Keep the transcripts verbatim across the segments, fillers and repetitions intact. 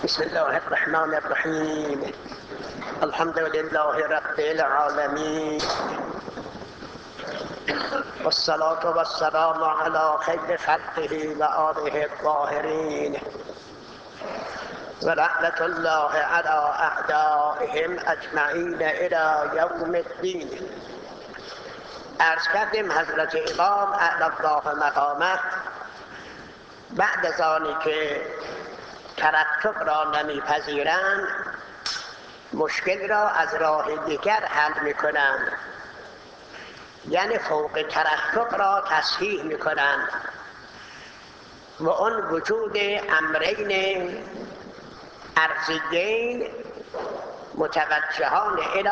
بسم الله الرحمن الرحیم. الحمد لله رب العالمین والصلاة والسلام على خیر خلقه و آله الطاهرین و رحمت الله علی اعدائهم اجمعین الی یوم الدین. عرض کردیم حضرت امام اعلی الله مقامه بعد از آنی که ترتب را نمیپذیرند مشکل را از راه دیگر حل میکنند، یعنی فوق ترتب را تصحیح میکنند و اون وجود امرین ارضیین متوجهان الی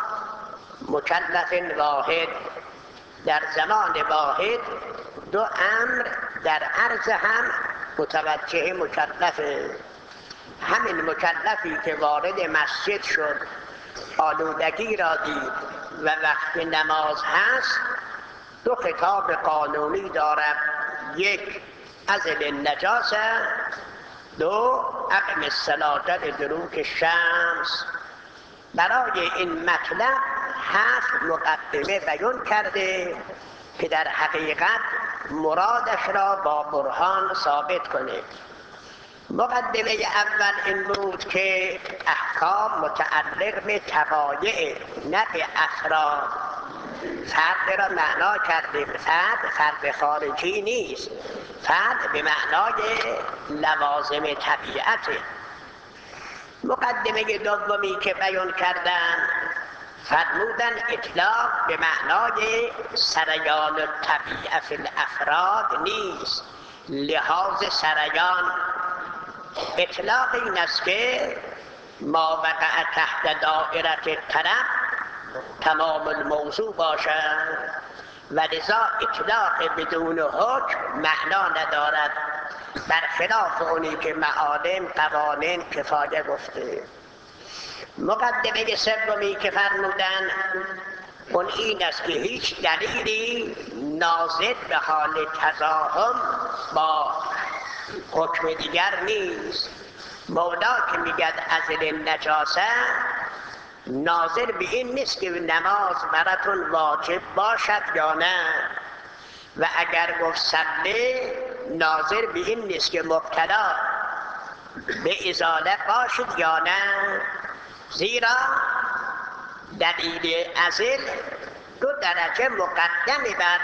مکلف واحد، در زمان واحد دو امر در عرض هم متوجه مکلفه. همین مکلفی که وارد مسجد شد آلودگی را دید و وقت نماز هست دو خطاب قانونی دارد: یک ازل النجاسه، دو اقم الصلاة لدلوک الشمس. برای این مطلب هفت مقدمه بیان کرده که در حقیقت مرادش را با برهان ثابت کنه. مقدمه اول این بود که احکام متعلق به طبایع نه به افراد. فرد را معنا کردیم، فرد فرد خارجی نیست، فرد به معنای لوازم طبیعته. مقدمه دومی که بیان کردن فرمودن اطلاق به معنای سریان الطبیعه فی الافراد نیست، لحاظ سریان. اطلاق این است که ما وقع تحت دائره طلب تمام الموضوع باشد و لذا اطلاق بدون حکم معنا ندارد، برخلاف اونی که معالم قوانین کفایه گفته. مقدمه سومی که فرمودن اون این است که هیچ دلیلی ناظر به حال تزاحم با حکم دیگر نیست. مولا که میگد ازل النجاسه ناظر به این نیست که نماز براتون واجب باشد یا نه، و اگر گفت صلی ناظر به این نیست که مبتلا به ازاله باشد یا نه، زیرا دلیل ازل دو درجه مقدمه بر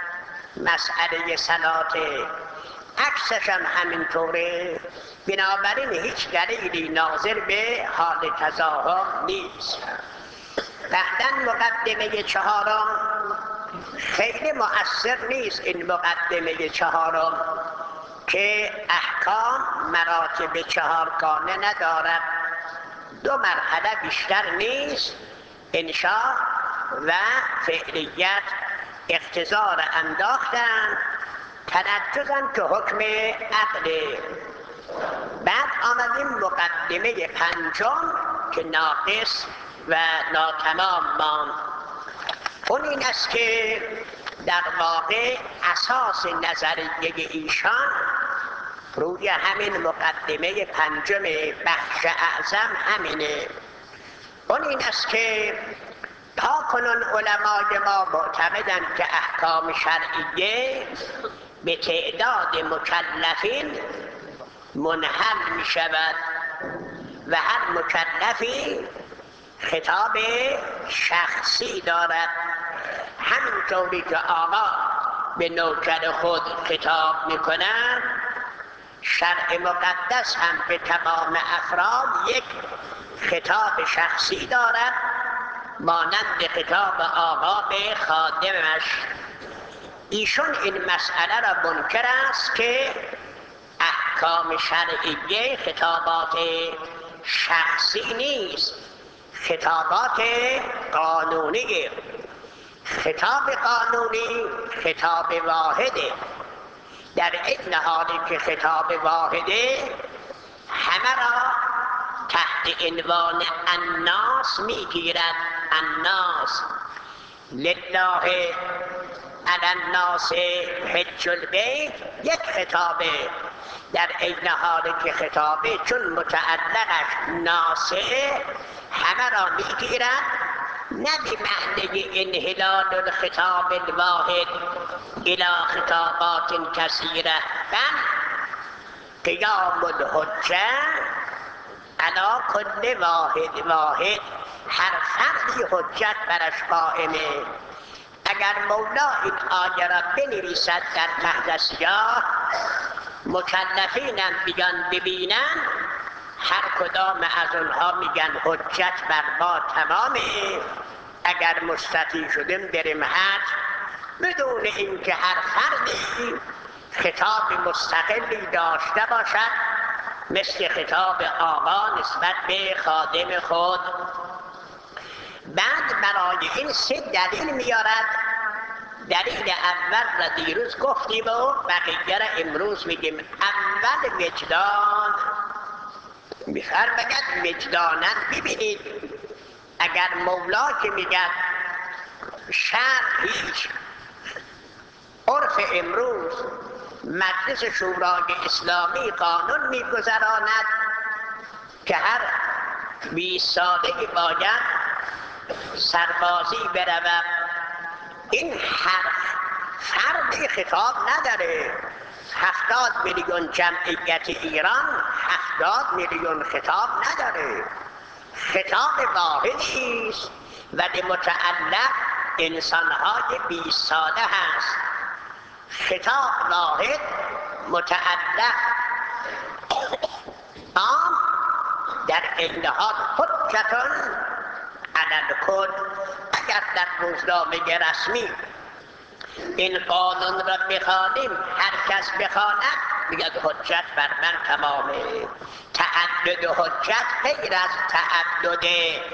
مسئله صلات، عکسش هم همینطوره. بنابراین هیچ دلیلی ناظر به حال تزاحم نیست. بعدن مقدمه چهارم خیلی مؤثر نیست. این مقدمه چهارم که احکام مراتب چهارگانه ندارد، دو مرحله بیشتر نیست، انشاء و فعلیت اقتضا را انداختن، تنجزن که حکم عقله. بعد آمدیم مقدمه پنجم که ناقص و ناتمام ماند. اون این است که در واقع اساس نظریه ایشان روی همین مقدمه پنجم بخش اعظم همینه. اون این است که تا کنون علمای ما معتقدند که احکام شرعیه به تعداد مکلفین منحل می شود و هر مکلفی خطاب شخصی دارد. همینطوری که آقا به نوکر خود خطاب می کند، شرع مقدس هم به تمام افراد یک خطاب شخصی دارد، مانند خطاب آقا به خادمش. ایشون این مسئله را منکر است که احکام شرعیه خطابات شخصی نیست، خطابات قانونی. خطاب قانونی خطاب واحده، در این حالی که خطاب واحده همه را تحت عنوان الناس میگیرد. الناس لله علی الناس حج البیت یک خطابه، در عین حالی که خطابه چون متعلقش ناسه همه را میگیرد، نه به معنی انحلال الخطاب الواحد الى خطابات کثیره، بل قیام الحجه علی کل واحد واحد، هر فردی حجت برش قائمه. اگر مولا این آیه را بنویسد در تحت سیاه، مکلفینم بیان ببینن، هر کدام از اونها میگن حجت بر ما تمامه، اگر مستطیع شدیم بریم حج، بدون اینکه هر فردی خطاب مستقلی داشته باشد، مثل خطاب آقا نسبت به خادم خود. بعد برای این سه دلیل میارد. دلیل اول را دیروز گفتیم و بقیه را امروز میگیم. اول وجدان، میفرماید وجداناً ببینید، اگر مولا که میگد شرع هیچ، عرف امروز مجلس شورای اسلامی قانون میگذراند که هر بیست سالگی باید سربازی برود. این هر فرد خطاب نداره. هفتاد میلیون جمعیت ایران هفتاد میلیون خطاب نداره. خطاب واحدی است ولی متعلق انسانهای بیست ساله هست. خطاب واحد متعلق عام در عین حال حجتون علی الکل. اگر در روزنامه رسمی این قانون را بخوانیم، هر کس بخواند میگه حجت بر من تمامه. تعدد حجت غیر از تعدد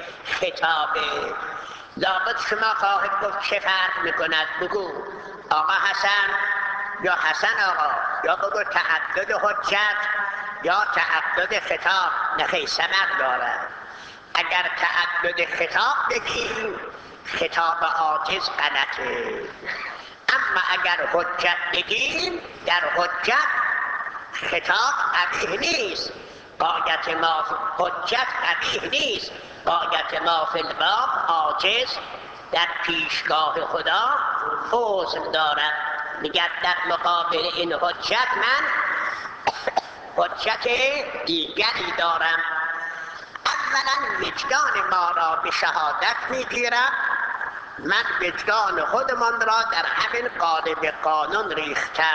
خطابه. لابد شما خواهد گفت چه فرق میکند؟ بگو آقا حسن یا حسن آقا، یا بگو تعدد حجت یا تعدد خطاب. نخی ثمر دارد. اگر تعدد خطاب بگیم خطاب عاجز غلطه، اما اگر حجت بگیم در حجت خطاب قبیح نیست. غایت ما حجت قبیح نیست، غایت ما فی الباب عاجز در پیشگاه خدا عذر دارد. میگه در مقابل این حجت من حجت دیگری دارم. اولا وجدان ما را به شهادت میگیرم. من وجدان خودمان را در همین قالب قانون ریختم.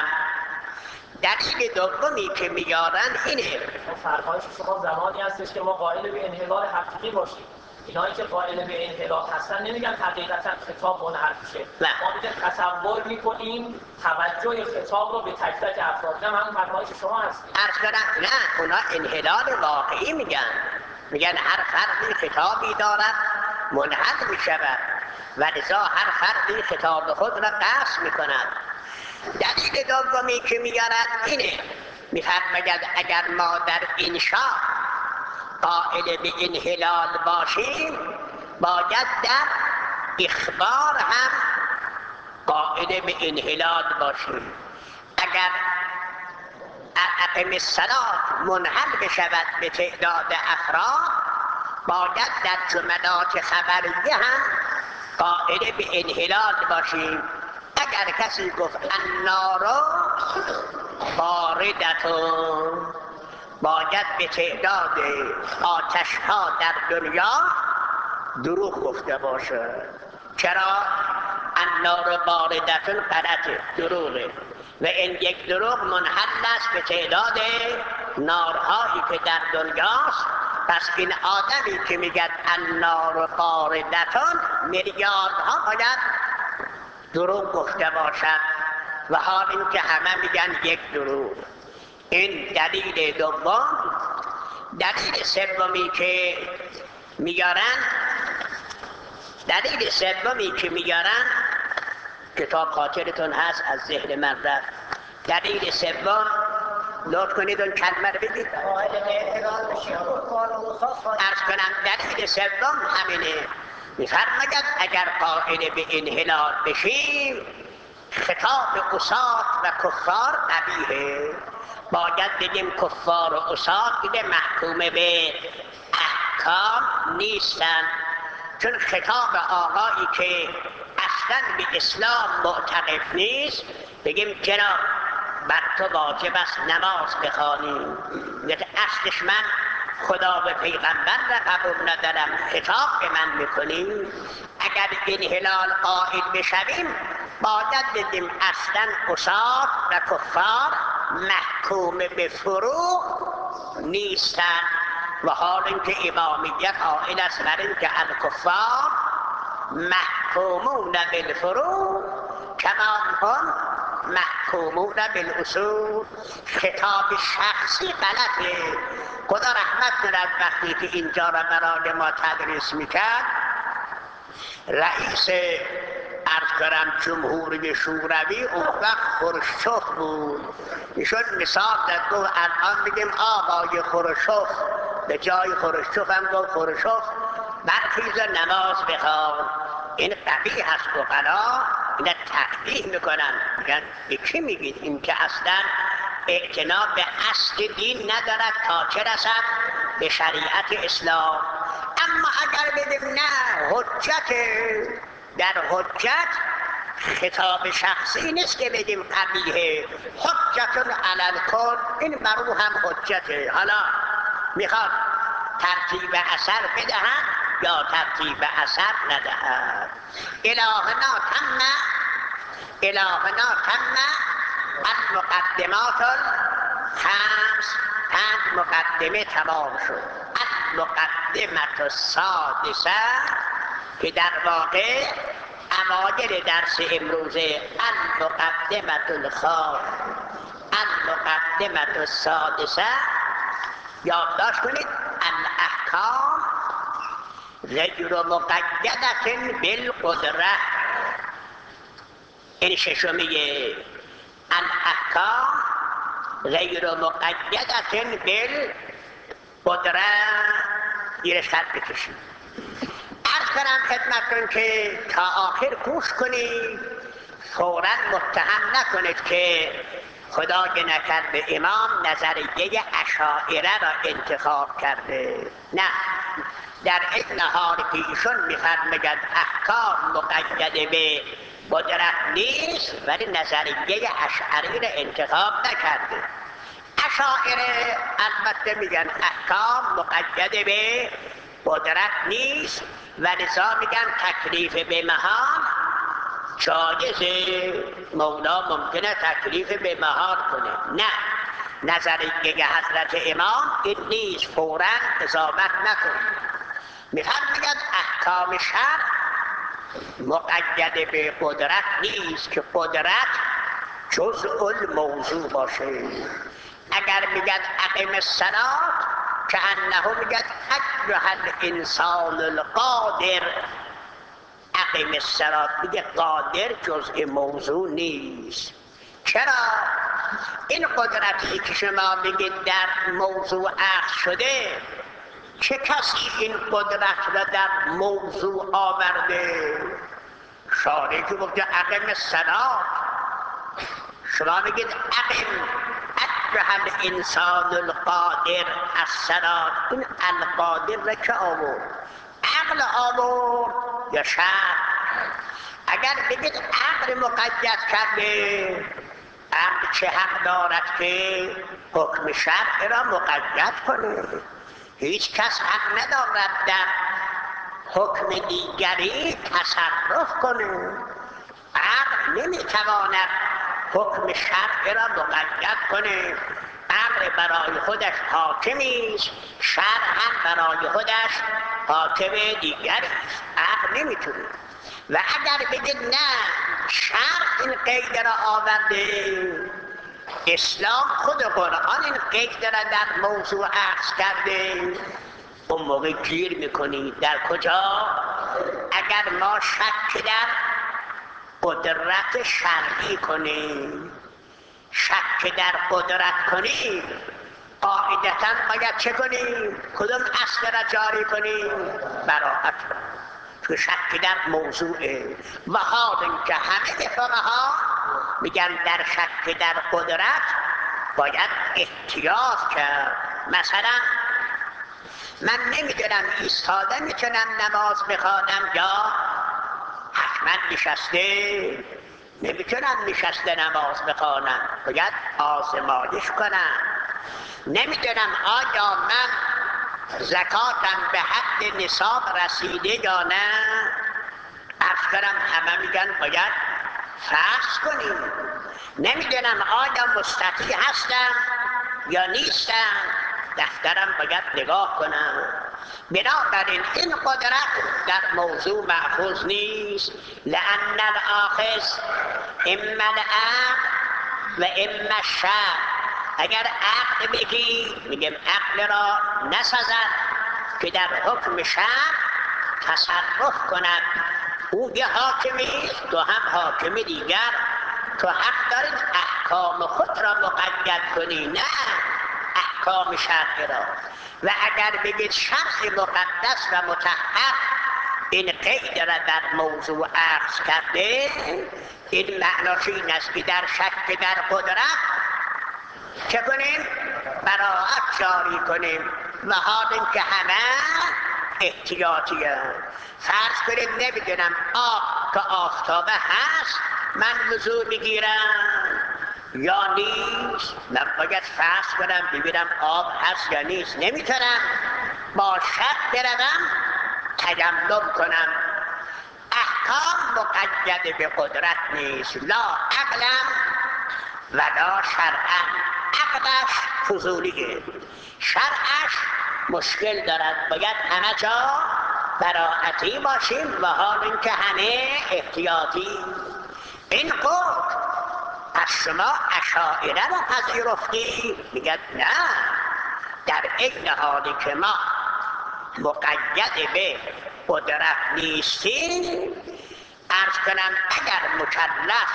دلیل دومی که میارن اینه، فرمایش شما زمانی هستش که ما قائل به انحلال حقیقی باشیم. اینایی که قائل به انحلال هستن نمیگن حقیقتا خطاب منحل میشه. ما میگن تصور میکنیم توجه خطاب رو به تک تک افراد. نه، من فرمایش شما هستیم. عرض کنم نه، اونا انحلال واقعی میگن. میگن هر فردی خطابی دارد منحل میشود و لذا هر فردی خطاب خود را قصد میکند. دلیل دومی که میارد اینه، میفرماید اگر ما در انشاء قائل به انحلال باشیم، باید در اخبار هم قائل به انحلال باشیم. اگر اقم الصلاة منحل بشود به تعداد افراد، باید در جملات خبریه هم قائل به انحلال باشیم. اگر کسی گفت النار باردتون، باید به تعداد آتش ها در دنیا دروغ گفته باشه. چرا؟ النار باردتون غلطه، دروغه، و این یک دروغ منحل است به تعداد نارهایی که در دنیاست. پس این آدمی که میگه النار باردتون، میلیاردها باید دروغ گفته باشد، و حال این که همه میگن یک دروغ. این دلیل دوم. دلیل سومی که میارن دلیل سومی که میارن کتاب خاطرتون هست، از ذهن من رفت. دلیل سوم نوت کنید اون کلمه رو بگید. عرض کنم دلیل سوم همینه. میفرماید اگر قائل به انحلال بشیم، خطاب عصات و کفار قبیحه. باید بگیم کفار و عصات دیگه محکوم به احکام نیستن، چون خطاب آقایی که اصلا به اسلام معتقد نیست بگیم جناب بر تو واجب است نماز بخوانی، اصلش من خدا و پیغمبر را قبول ندارم، خطاب به من میکنیم. اگر انحلال قائل بشویم باید بگیم اصلا عصات و کفار محکوم به فروع نیستن، و حال اینکه امامیت قائل است بر اینکه الکفار محکومون بالفروع کما هم محکومون بالاصول. خطاب شخصی غلطه. خدا رحمت کند وقتی که اینجا را برای ما تدریس میکرد رئیس عرض کنم جمهوری شوروی اون وقت خروشچف بود، ایشون مثال زد گفت الان بگیم آقای خروشچف، به جای خروشچف هم گفت خروشچف برخیز نماز بخوان. این قبیح هست، فقها اینا تقبیح میکنن، میگن به کی میگید؟ این که اصلا اعتنا به اصل دین ندارد تا چه رسد به شریعت اسلام. اما اگر بگیم نه حجت، در حجت خطاب شخصی نیست که بگیم قبیحه، حجتون علی الکل، این برو هم حجته. حالا میخواد ترتیب اثر بدهد یا ترتیب اثر ندهد. الهنا تم الهنا تم المقدمات الخمس، پنج مقدمه تمام شد. المقدمه السادسه که در واقع اوایل درس امروزه المقدمه الخامسه المقدمه السادسه یادداشت کنید. الاحکام غیر مقیدة بالقدره، این ششمیه. الاحکام غیر مقیدة بالقدره، ایرش خط بکشید. عرض کنم خدمتتون که تا آخر گوش کنید، فوراً متهم نکنید که خدای نکرده امام نظریه اشاعره را انتخاب کرده. نه، در این حال که ایشون میفرماید احکام مقید به قدرت نیست، ولی نظریه اشعری را انتخاب نکرده. اشاعره البته میگن احکام مقید به قدرت نیست و لذا میگن تکلیف به محال جایزه، مولا ممکنه تکلیف به محال کنه. نه، نظریه حضرت امام این نیست، فوراً قضاوت نکنید. میفرماید احکام شرع مقید به قدرت نیست که قدرت جزء الموضوع باشه. اگر میگد اقیم الصلاة که انه میگد ایها الانسان القادر، اقیم الصلاة میگه قادر جزء موضوع نیست. چرا؟ این قدرتی که شما میگید در موضوع اخذ شده، چه کسی این قدرت را در موضوع آورده؟ شارعی که گفته اقیم الصلاة، شما میگید اقیم ایها الانسان القادر الصلاة، این القادر را که آورد؟ عقل آورد یا شرع؟ اگر بگید عقل مقید کرده، عقل چه حق دارد که حکم شرع را مقید کنه؟ هیچ کس حق ندارد در حکم دیگری تصرف کنه. عقل نمیتواند حکم شرع را مقید کنه. عقل برای خودش حاکمی است، شرع هم برای خودش حاکم دیگری است. عقل نمیتونه. و اگر بگید نه شرع این قید را آورده، اسلام خود قرآن این قید را در موضوع اخذ کرده، اون موقع گیر میکنید در کجا؟ اگر ما شک در قدرت شرعی کنیم، شک در قدرت کنیم، قاعدتاً باید چه کنیم؟ کدوم اصل را جاری کنیم؟ براءت. که شک در موضوعه. و حال اینکه همه فقها میگن در شک در قدرت باید احتیاط کرد. مثلا من نمیدونم ایستاده میتونم نماز بخوانم یا حتما نشسته نمیتونم نشسته نماز بخوانم، باید آزمایش کنم. نمیدونم آیا من زکاتم به حد نصاب رسیده یا نه. عرض کنم همه میگن باید فرض کنیم. نمیدونم آیا مستطیع هستم یا نیستم، دفترم باید نگاه کنم. بنابراین این قدرت در موضوع مأخوذ نیست. لأن الآخذ اما العقل و اما الشرع. اگر عقل بگی میگم عقل را نسازد که در حکم شرع تصرف کند. او یه حاکمی، تو هم حاکم دیگر، تو حق دارید احکام خود را مقید کنی، نه احکام شرعی را. و اگر بگید شرع مقدس و مطهر این قید را در موضوع عرض کرده، این معناش این است که در شک در قدرت چه کنیم؟ براءت جاری کنیم. و حال این که همه احتیاطی هست. فرض کنید نمیدونم آب که آفتابه هست من وضو بگیرم یا نیست. من باید فرض کنم ببینم آب هست یا نیست. نمیتونم با شک بروم تجمل کنم. احکام مقید به قدرت نیست. لا عقلم و لا شرعم. عقلش فضولیه، شرعش مشکل دارد. باید همه جا براعتی باشیم و حال اینکه همه احتیاطی. این قول از شما اشاعره را پذیرفتی؟ میگد نه، در این حالی که ما مقید به قدرت نیستیم، عرض کنم اگر مکلف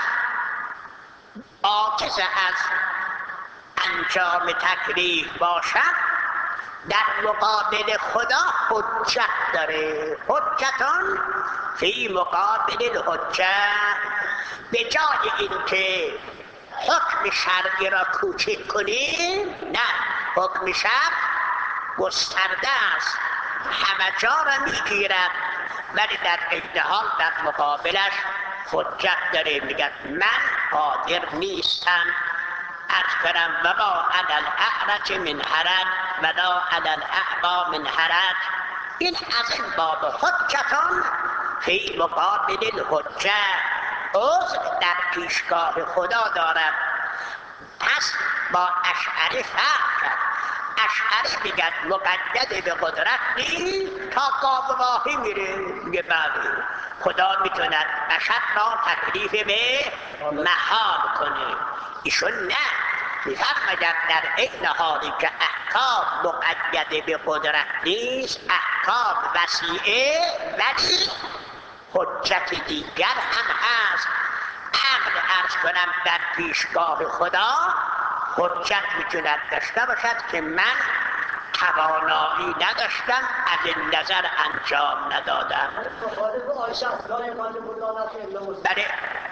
عاجز از انجام تکلیف باشد در مقابل خدا حجت داره. حجتان فی مقابل الحجت. به جای اینکه حکم شرعی را کوچک کنیم، نه، حکم شرع گسترده است، همه جا را میگیرد، ولی در این حال در مقابلش حجت داره. میگن من قادر نیستم عرض کنم و ما علی الاعرج من حرج و لا علی الاعمی من حرج. این از این باب حجتان فی مقابل الحجت، عذر در پیشگاه خدا دارد. پس با اشعری فرق کرد. اشعری میگن مقید به قدرت نیست، تا گاو ماهی میره میگه بله خدا میتوند بشر را تکلیف به محال کنه. ایشون نه، میفرماید در این حالی که احکام مقید به قدرت نیست، احکام وسیعه، ولی حجت دیگر هم هست. عقل عرض کنم در پیشگاه خدا حجت میتوند داشته باشد که من توانایی نداشتم، از این نظر انجام ندادم. بله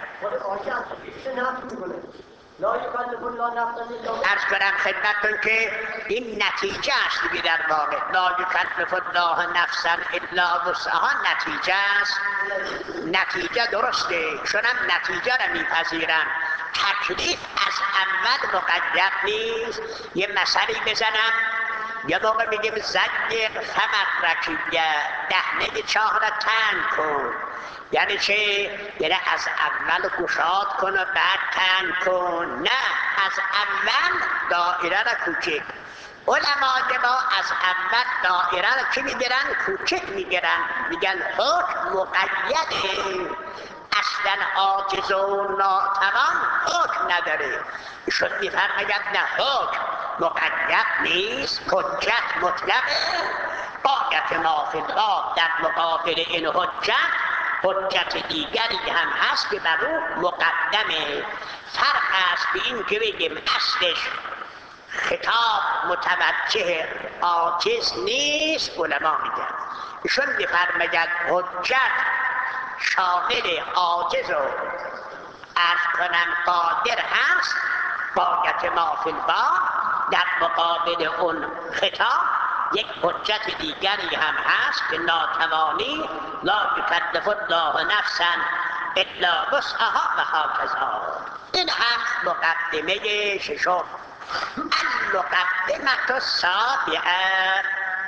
عرض کنم خدمتتون که این نتیجه است دیگه. در واقع لا یکلف الله نفسا الا وسعها نتیجه است. نتیجه درسته، شونم نتیجه را میپذیرم. تکلیف از اول مقید نیست. یه مثلی بزنم، یه موقع میگیم زنگ فمر رکیه، دهنه چاه را تنگ کن. یعنی چه؟ یعنی از اول گشاد کن و بعد تنگ کن. نه، از اول دائره را کوچک. علمای ما از اول دائره را چی میگیرن؟ کوچک میگیرن. میگن حکم مقیده، اصلا عاجز و ناتوان حکم نداره. ایشون میفرماید نه، حکم مقید نیست، حجت مطلقه. باید ما فی الباب در مقابل این حجت حجت دیگری هم هست که بر او مقدمه. فرق است به این که بگیم اصلش خطاب متوجه عاجز نیست. علما میگن ایشون میفرماید حجت شامل عاجز و عرض کنم قادر هست، غایت ما فی الباب در مقابل اون خطاب یک حجت دیگری هم هست که ناتوانی لا یکلف الله نفسا الا وسعها و هکذا. این هم مقدمه ششم. المقدمه السابعه،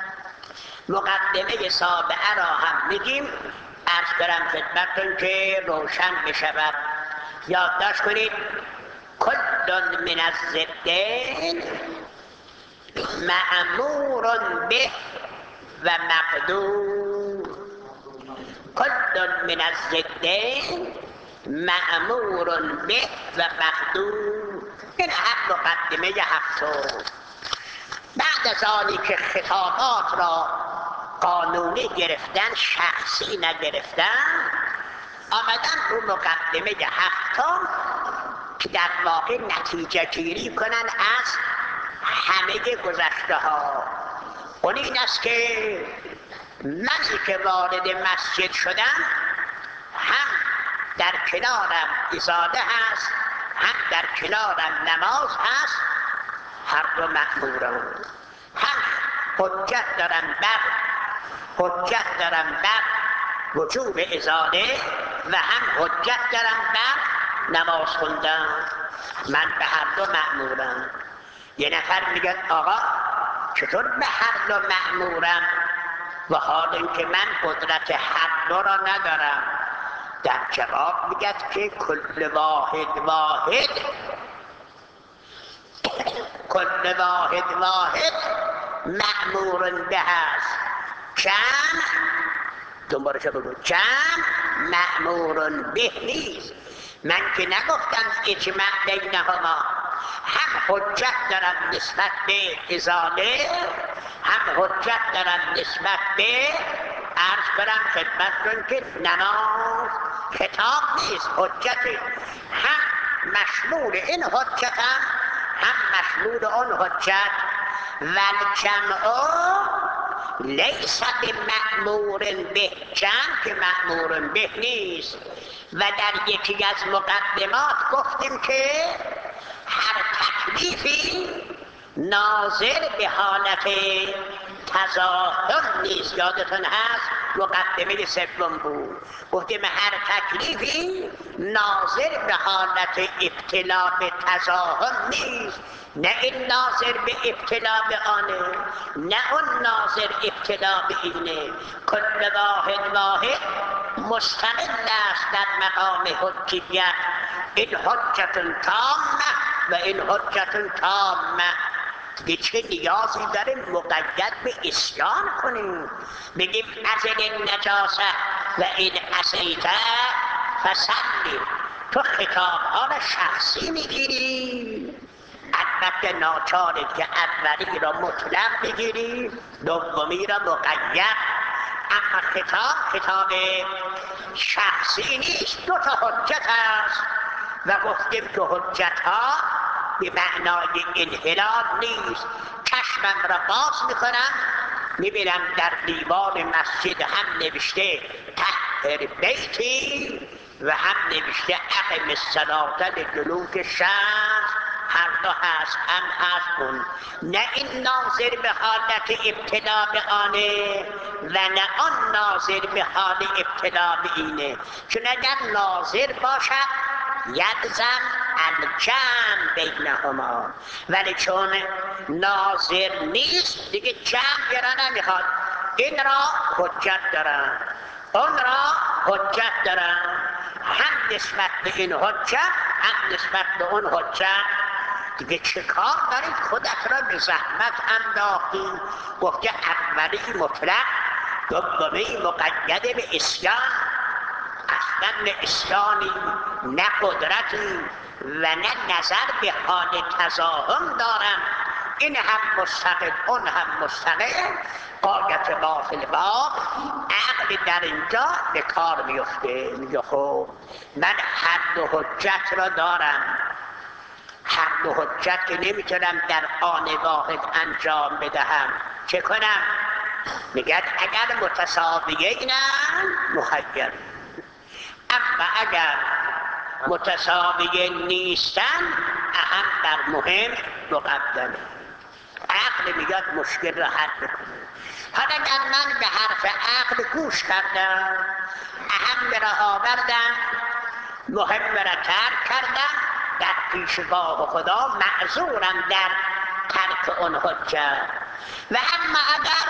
مقدمه سابعه را هم میگیم، عرض دارم خدمتتون که روشن بشود. یادداشت کنید کل من الضدین مأمور به و مقدور. کل من الضدین مأمور به و مقدور. این هم مقدمه هفتم. بعد از آنی که خطابات را قانونی گرفتن، شخصی نگرفتن، آمدن رو مقدمه هفتم که در واقع نتیجه گیری کنن از همه گذشته ها. اون این است که منی که وارد مسجد شدم هم در کنارم ازاله هست، هم در کنارم نماز هست، هر دو مأمورم. هم حجت دارم بر حجت دارم بر وجوب ازاله و هم حجت دارم بر نماز خوندن. من به هر دو مأمورم. یه نفر میگه آقا چطور به هر دو مأمورم و حال اینکه من قدرت هر دو را ندارم؟ در جواب میگه که کل واحد واحد کل واحد واحد مأمور به هست. جمع دنبالش بگو، جمع مأمور به نیست. من که نگفتم اجماع بینهما. هم حجت دارم نسبت به ازاله، هم حجت دارم نسبت به عرض برم خدمتتون که نماز. خطاب نیست، حجتی. هم مشمول این حجتم، هم مشمول اون حجت. و الجمع لیس بمأمور به، جمع که مأمور به نیست. و در یکی از مقدمات گفتیم که هر تکلیفی ناظر به حالت تظاهر نیست. یادتون هست مقدمه سوم بود، گفتیم هر تکلیفی ناظر به حالت ابتلا به تظاهر نیست. نه این ناظر به ابتلا به آنه، نه اون ناظر ابتلا به اینه. کل واحد واحد مستقل است در مقام حجیت. این حجت تامه و این حجت تامه. دیگه چه نیازی داره مقید به اسیان کنیم؟ بگیم ازل النجاسه و این عصیته فصلی. تو خطابها را شخصی میگیری، البته ناچاره که اولی را مطلق بگیری، دومی را مقید. اما خطاب خطاب شخصی نیست، دو تا حجت هست. و گفتیم که حجت ها به معنای انحلال نیست. چشمم را باز میکنم میبینم در دیوار مسجد هم نوشته طهر بیتی و هم نوشته اقم الصلاة لدلوک شمس. هر دو هست، هم هست اون. نه این ناظر به حالت ابتلا به آنه و نه آن ناظر به حال ابتلا به اینه. چون اگر ناظر باشد یلزم الجمع بینهما، ولی چون ناظر نیست دیگه جمع را نمیخواد. این را حجت دارن، اون را حجت دارن، هم نسبت به این حجت هم نسبت به اون حجت. دیگه چه کار دارید خودت را به زحمت انداختی؟ گفته اولی مطلق، دومی مقید به اسیان. اصلا نه اسیانی نه قدرتی و نه نظر به حال تزاحم دارم. این هم مستقل اون هم مستقل. غایت ما فی الباب، عقل در اینجا به کار میفته. میگه خب من هر دو حجت را دارم، هر دو حجت که نمیتونم در آن واحد انجام بدهم، چه کنم؟ میگه اگر متساویه اینم مخیر، اما اگر متساویه نیستن اهم بر مهم مقدمه. عقل میگه مشکل را حل بکنه. حالا اگر من به حرف عقل گوش کردم، اهم را آوردم، مهم را ترک کردم، در پیشگاه خدا معذورم در ترک اون حجت. و اما اگر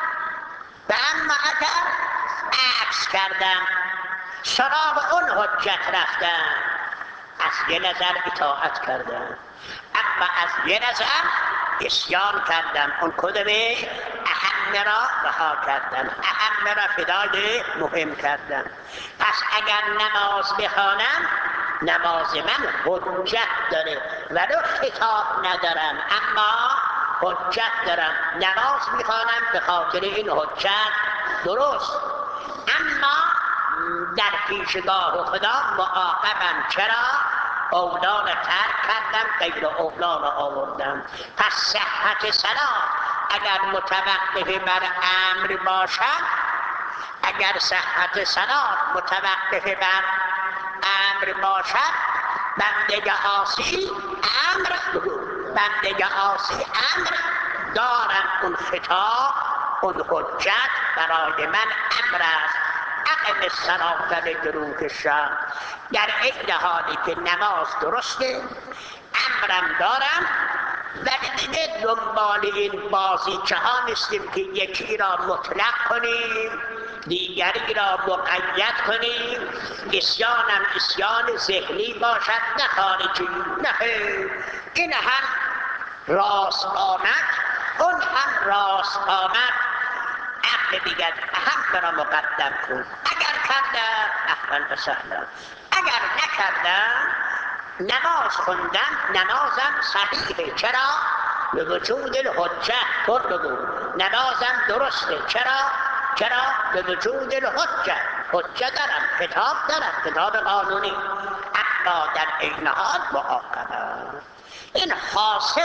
و اما اگر عکس کردم، سراغ اون حجت رفتم، از یه نظر اطاعت کردم، اما از یه نظر اسیان کردم. اون کدومه؟ اهم را رها کردم، اهم را فدای مهم کردم. پس اگر نماز بخوانم، نماز من حجت داره ولو خطاب ندارم، اما حجت دارم. نماز میخوانم به خاطر این حجت درست، اما در پیشگاه خدا معاقبم. چرا؟ اولا را ترک کردم، غیر اولا را آوردم. پس صحت صلاة اگر متوقف بر امر باشد، اگر صحت صلاة متوقف بر امر باشد، بنده عاصی امر بنده عاصی امر دارم. اون خطاب، اون حجت برای من امر است. اقم الصلاة لدلوک الشمس. در این حالی که نماز درسته، امرم دارم، ولی دیگه دنبال این بازیچه ها نیستیم که یکی را مطلق کنیم، دیگری را مقید کنیم. اسیانم اسیان ذهنی باشد، نه خارجی. نه، این هم راست آمد، اون هم راست آمد. عقل دیگر اهم را مقدم کن. اگر کردم اهلا و سهلا، اگر نکردم نماز خوندم، نمازم صحیحه. چرا؟ به وجود الحجت. تو بگو نمازم درسته. چرا؟ چرا؟ به وجود الحجت. حجت دارم، کتاب دارم، کتاب قانونی، اما در این حال معاقبه. این حاصل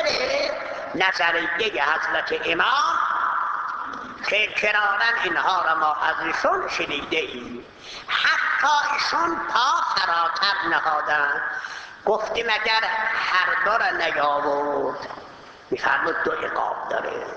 نظریه حضرت امام که کرارن اینها را ما از ایشون شنیده ایم. حتی ایشون پا فراتر نهادن. گفتیم اگر هر دو را نیاورد، میفرمود دو عقاب داره.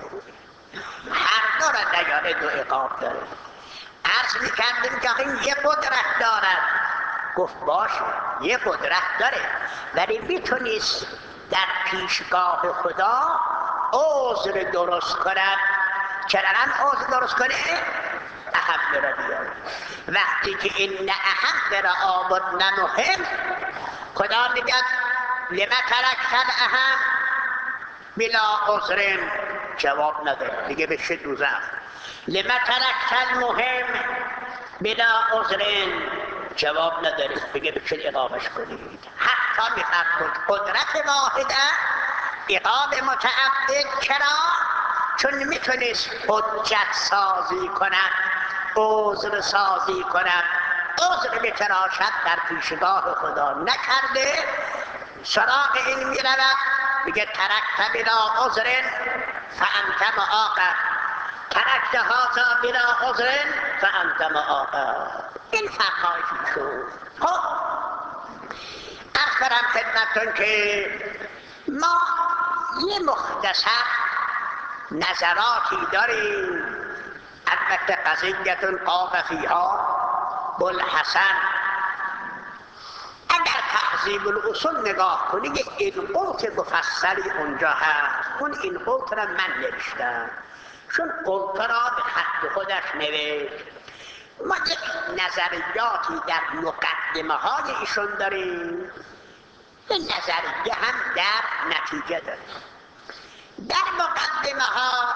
هر دو را نیاره دو عقاب داره. عرض میکردیم که این یه قدرت دارد. گفت باشه یه قدرت داره، ولی میتونیست در پیشگاه خدا عذر درست کند. چرا عذر درست کنه؟ اهم را بیاره. وقتی که این نه اهم را آورد نه مهم، خدا میگه لما ترکت الاهم بلا عذر، جواب نداره، دیگه بشه دوزخ. لما ترکت المهم بلا عذر، جواب نداره، دیگه بشه عقابش کنید. حتی میفرمود قدرت واحده عقاب متعدد. چرا؟ چون میتونست حجت سازی کند، عذر سازی کند، عذر بتراشد در پیشگاه خدا. نکرده، سراغ این میرود، میگه ترکت بلا عذر فانت معاقب، ترکت هذا بلا عذر فانت معاقب. این فرمایش شد. خب عرض کنم خدمتتون که ما یه مختصر نظراتی داریم. البته قضیتون قام فیها بوالحسن. اگر تهذیب الاصول نگاه کنی یه این قوت مفصلی اونجا هست. اون این قوت را من نوشتم، چون قوت را به خط خودش نوشت. ما یک نظریاتی در مقدمه های ایشون داریم، این نظریه هم در نتیجه داریم. در مقدمه ها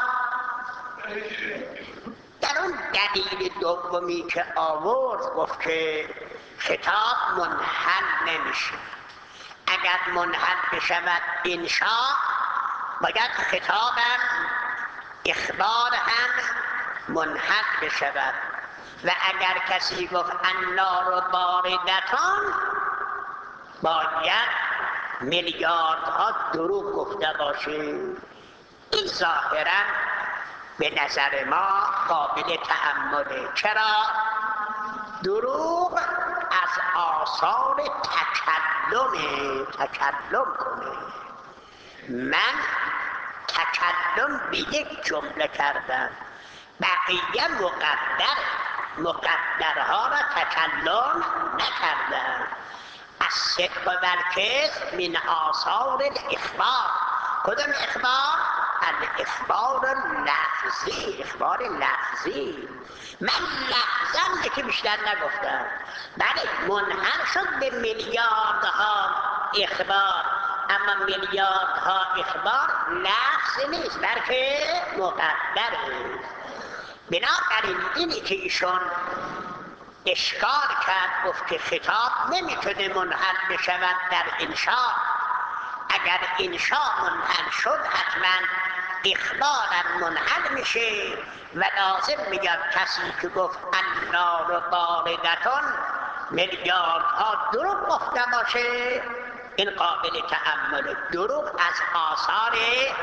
در اون دلیل دومی که آورد گفت که خطاب منحل نمیشه. اگر منحل بشود انشاء، باید خطابم اخبار هم منحل بشود. و اگر کسی گفت النار باردتان، باید میلیاردها دروغ گفته باشه. این ظاهرا به نظر ما قابل تأمله. چرا؟ دروغ از آثار تکلم تکلم کنه. من تکلم به یک جمله کردم، بقیه مقدر مقدرها را تکلم نکردم. الصدق و الکذب من آثار الاخبار. کدوم اخبار؟ الاخبار لفظی. اخبار لفظی. من لفظم یکی بیشتر نگفتم، بله منحل شد به میلیاردها اخبار، اما میلیاردها اخبار لفظ نیست بلکه مقدره. بنابراین اینی که ایشون اشکال کرد، گفت که خطاب نمیتونه منحل بشود در انشاء. اگر انشاء منحل شد حتما اخبارم منحل میشه و لازم میگم کسی که گفت النار باردتون میلیاردها دروغ گفته باشه، این قابل تأمل. دروغ از آثار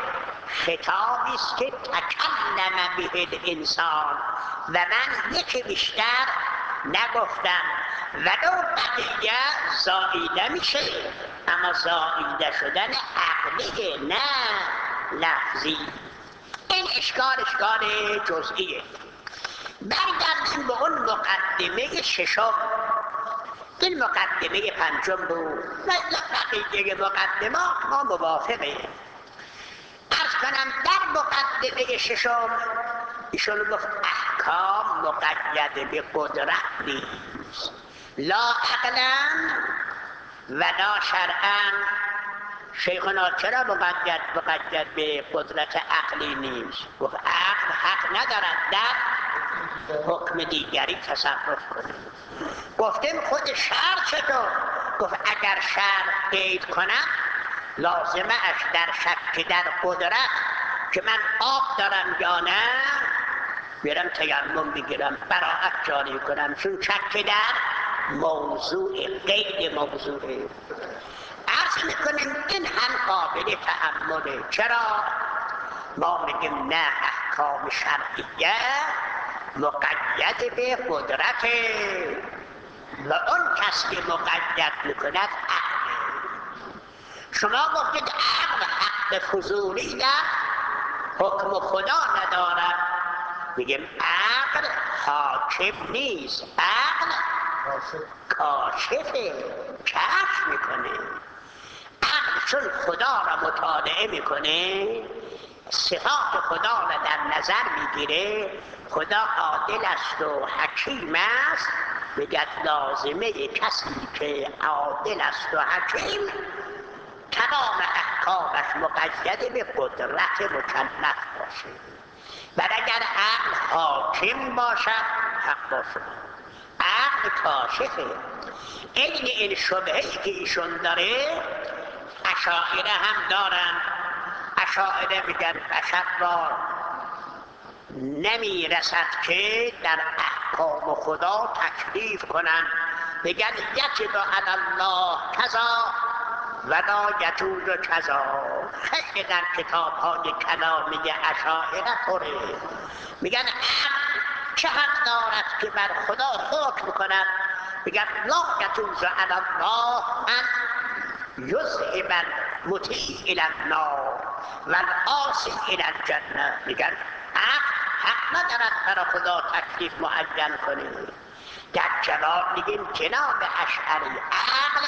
خطابی است که تکلم به الانسان و من یکی بیشتر نگفتم. ولو بقیه زائیده میشه، اما زائیده شدن عقلیه نه لفظی. این اشکال اشکال جزئیه. برگردیم به اون مقدمه ششم. این مقدمه پنجم بود و بقیه مقدمات ما موافقه. عرض کنم در مقدمه ششم ایشون گفت احکام مقید به قدرت نیست، لا عقلا ولا شرعا. شیخنا چرا مقید مقید به قدرت عقلی نیست؟ گفت عقل حق ندارد در حکم دیگری تصرف کنه. گفتیم خود شرع چطور؟ گفت اگر شرع قید کنم لازمه اش در شک در قدرت که من آب دارم یا نه برم تیمم بگیرم براءت جاری کنم، چون شک در موضوع قید موضوعه. عرض میکنیم این هم قابل تأمله. چرا؟ ما میگیم نه، احکام شرعیه مقید به قدرته و اون کس که مقید میکند عقل. شما گفتید عقل حق فضولی در حکم خدا ندارد. میگیم عقل حاکم نیست، عقل کاشفه، کشف میکنه. عقل چون خدا را مطالعه میکنه، صفات خدا را در نظر میگیره، خدا عادل است و حکیم است، بگد لازمه کسی که عادل است و حکیم تمام احکامش مقید به قدرت مکلف باشه. و اگر عقل حاکم باشد حق باشه، عقل کاشفه. این این شبهه‌ای که ایشون داره اشاعره هم دارن. اشاعره میگن بشر را نمیرسد که در احکام خدا تکلیف کنن، بگن یجب علی الله کذا ولا یجوز کذا. خیلی در کتاب های کلامی اشاعره طوره. میگن عقل چه حق دارد که بر خدا حکم کند؟ میگن لا یجوز علی الله ان یذهب المطیع الی النار والعاصی الی الجنه. میگن عقل حق ندارد برای خدا تکلیف معین کنه. در جواب میگیم جناب اشعری عقل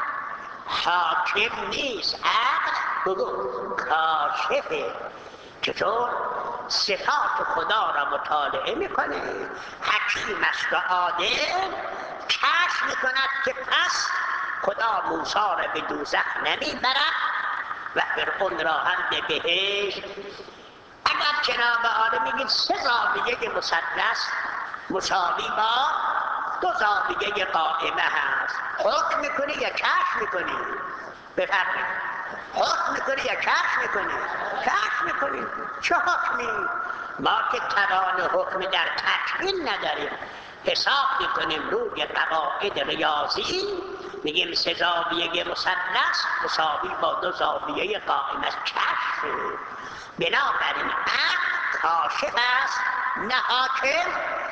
حاکم نیست، عقل بگو کاشفه. چطور؟ صفات خدا را مطالعه میکنه، حکیم است و عادل، کشف میکند که پس خدا موسی را به دوزخ نمیبرد و فرعون را هم به بهشت. اگر جناب عالی میگید سه زاویه مثلث مساوی با دو زاویه قائمه هست، حکم میکنی یا کشف میکنی؟ بفرمایید. حکم میکنی یا کشف میکنی؟ کشف میکنی. چه حکمی؟ ما که توان حکم در تکوین نداریم، حساب میکنیم روی قواعد ریاضی، میگیم سه زاویه مثلث مساوی با دو زاویه قائمه. کشف. بنابراین عقل کاشف است نه حاکم.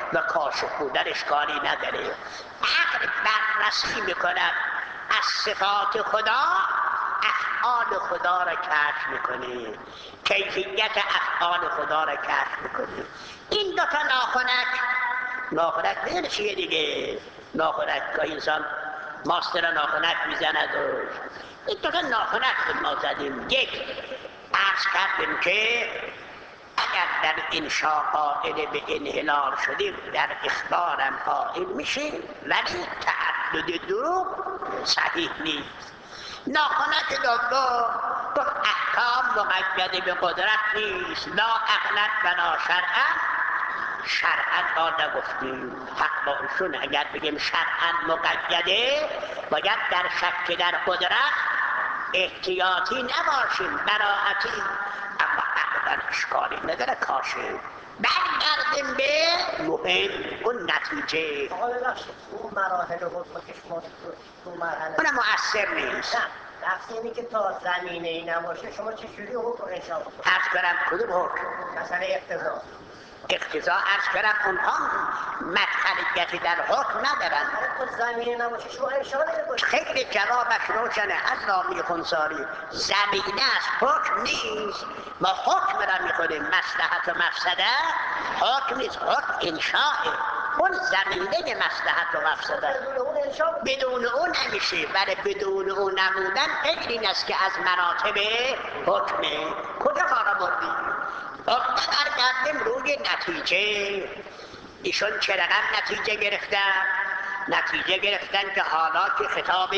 و کاشف بودنش کاری نداره. عقل بررسی میکند از صفات خدا، افعال خدا را کشف میکنه، کیفیت افعال خدا را کشف میکنه. این دوتا ناخنک، ناخنک بین چیه دیگه؟ ناخنک که انسان ماستر ناخنک میزند و این دوتا ناخنک بود ما زدیم. یک، عرض کردیم که اگر در انشاء قائل به انحلال شدیم در اخبارم قائل میشیم، ولی تعدد دروغ صحیح نیست. ناخنک دوم تو احکام مقید به قدرت نیست، لا عقلا و لا شرعا. شرعا ما نگفتیم، حق با ایشون اگر بگیم شرعا مقیده باید در شک در قدرت احتیاطی نباشیم، براعتی، اما عقلا اشکالی نداره کاشه. برگردیم به مهم اون نتیجه. آقا ببخشید اون مراحل حکم که شما تو مرحله اون مؤثر نیست. نه لفظ اینی که تا زمینه ای نباشه شما چجوری حکم انشاء بکنید؟ عرض کنم کدوم حکم؟ مثلا اقتضا. اقتضا عرض کردم اونها مدخلیتی در حکم ندارن. تا زمینه نباشه شما انشاء نمی‌کنید. خیلی جوابش روشنه از رامی خونساری. زمینه از حکم نیست، ما حکم را میکنیم مصلحت و مفسده، حکم نیست، حکم انشاءه. اون زمینه مصلحت و مفسده، بدون اون نمیشه. ولی بدون اون نمودن غیر این است که از مراتب حکمه. کجا کارا بردیم؟ برگردیم روی نتیجه. ایشون چه رقم نتیجه گرفتن؟ نتیجه گرفتن که حالا که خطاب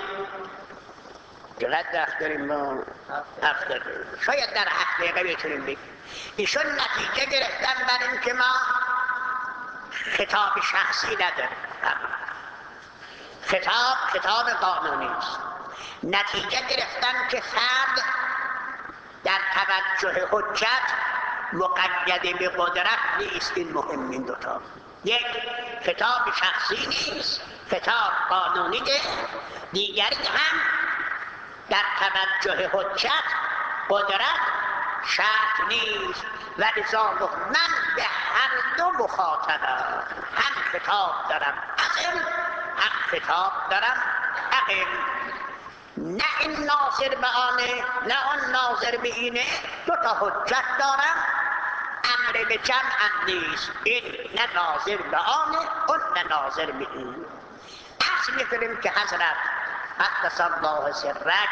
چقدر وقت داریم ما؟ هفت دقیقه. شاید در هفت دقیقه بتونیم بگیم. ایشون نتیجه گرفتن بر این که ما خطاب شخصی نداریم. خطاب خطاب قانونی است. نتیجه گرفتن که فرد در توجه حجت مقید به قدرت نیست. این مهم این دوتا. یک، خطاب شخصی نیست، خطاب قانونی ده. دیگری هم در توجه حجت قدرت شرط نیست. و لذا من به هر دو مخاطبم، هم خطاب دارم عقل، هم خطاب دارم عقل. نه این ناظر به آنه نه اون ناظر به اینه، دو تا حجت دارم. امر به جمع نیست، این نه ناظر به آنه اون نه ناظر به این. پس میکنیم که حضرت قدس الله سرک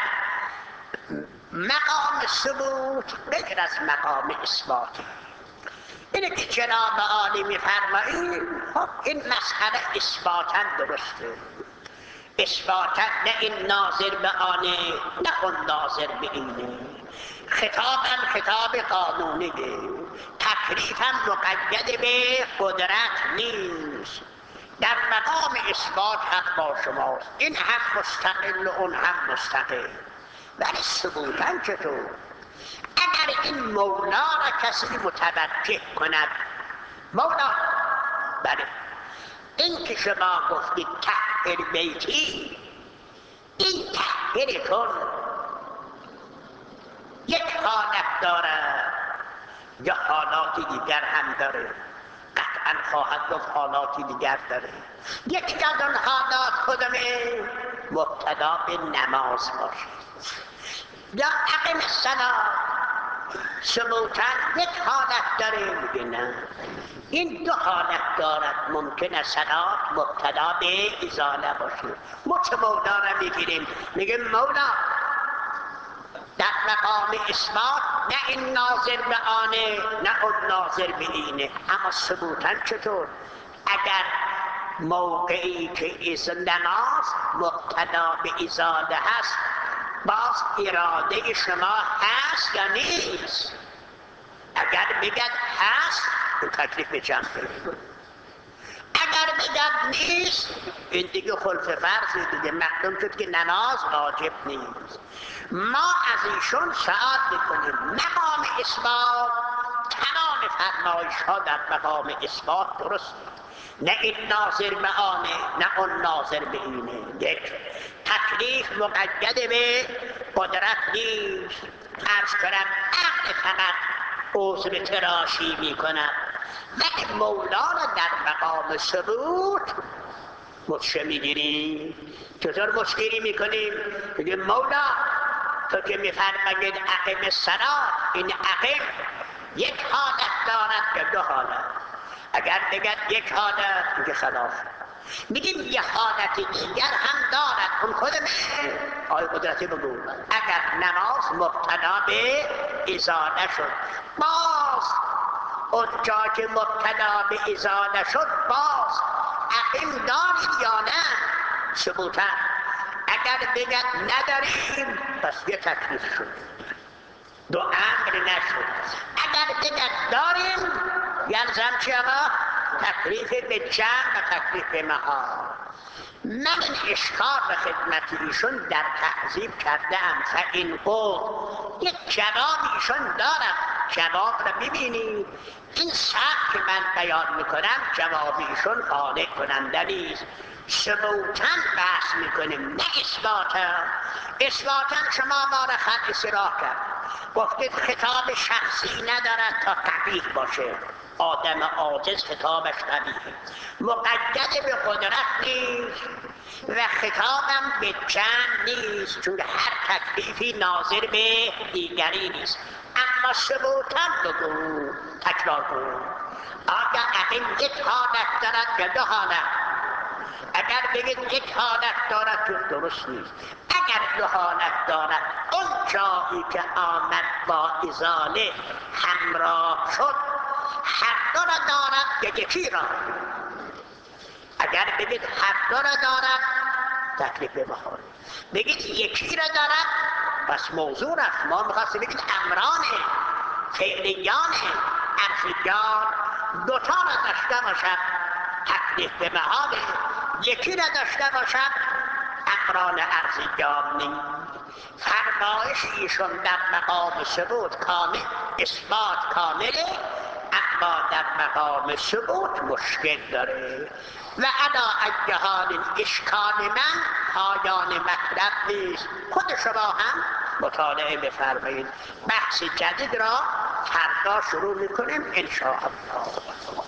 مقام ثبوت غیر از مقام اثبات. اینه که جناب عالی میفرمایید خب این مسئله اثباتا درسته، اثباتا نه این ناظر به آنه نه اون ناظر به اینه. خطابم خطاب قانونیه، تکلیفم مقید به قدرت نیست. در مقام اثبات حق با شماست، این هم مستقل و اون هم مستقل. ولی ثبوتاً چطور؟ اگر این مولا را کسی متوجه کند، مولا بله این که شما گفتید طهر بیتی، این طهرتون یک حالت داره یا حالاتی دیگر هم داره؟ قطعا خواهد گفت حالاتی دیگر داره. یکی از اون حالات کدومه؟ مبتدا به نماز باشه یا اقیم الصلاة. ثبوتاً یک حالت داره؟ میگه نه، این دو حالت دارد. ممکنه صلاة مبتدا به ازاله باشه. ما چه مولا را میگیریم میگه مولا در مقام اثبات نه این ناظر به آنه نه اون ناظر به اینه. اما ثبوتاً چطور؟ اگر موقعی که از نماز مبتدا به ازاله هست، باز اراده شما هست یا نیست؟ اگر بگد هست این تکلیف به جمع کنید، اگر بگد نیست این دیگه خلف فرض دیگه. معلوم شد که نماز واجب نیست. ما از ایشون سؤال میکنیم مقام اثبات، تمام فرمایش ها در مقام اثبات درست، نه این ناظر به آنه نه اون ناظر به اینه. یک، تکلیف مقید به قدرت نیست. عرض کنم عقل فقط عذر تراشی می کند. ولی مولا را در مقام ثبوت مچه میگیریم. چطور مشکلی میکنیم؟ بگیم مولا تو که میفرمایید اقیم الصلاة، این اقیم یک حالت دارد یا دو حالت؟ اگر بگد یک حالت میگه خلاف، میگیم یه حالت دیگر هم دارد، اون خودم آی قدرتی بگو. اگر نماز مبتدا به ازاله شد، باز اونجا که مبتدا به ازاله شد باز اقیم دارید یا نه؟ ثبوتا. اگر بگد نداریم پس یه تکلیف شد، دو امر نشد. اگر بگد داریم یلزم چی آقا؟ تکلیف به جمع و تکلیف به محال. من این اشکال به خدمت ایشون در تهذیب کرده ام. فاین قول یک جواب ایشون دارم، جواب را ببینید. این سبک که من بیان میکنم جواب ایشون قانع کننده نیست. ثبوتاً بحث میکنیم نه اثباتاً. اثباتاً شما ما را خط اصلاح کرد، گفتید خطاب شخصی ندارد تا قبیح باشه. آدم عاجز خطابش قبیحه، مقید به قدرت نیست و خطابم به جمع نیست، چون هر تکلیفی ناظر به دیگری نیست. اما ثبوتاً بگو، تکرار کن. آیا اقیم یک حالت دارد یا دو حالت؟ اگر بگید یک حالت دارد تو درست نیست. اگر دو حالت دارد، اون جایی که آمد با ازاله همراه شد هر دو را دارد یا یکی را؟ اگر بگید هر دو را دارد تکلیف بخور، بگید یکی را دارد پس موضوع است. ما میخواستیم بگید امران فعلیان ارزیان دوتا را داشته باشد تکلیف به محاله، یکی را داشته باشد امران ارزیان نیست. فرمایش ایشون در مقام ثبوت کامل، اثبات کامله، اما در مقام ثبوت مشکل داره. و علا ای حال اشکال من پایان مطلب نیست. خود شما هم مطالعه بفرمایید. بحث جدید را فردا شروع میکنیم ان شاء الله.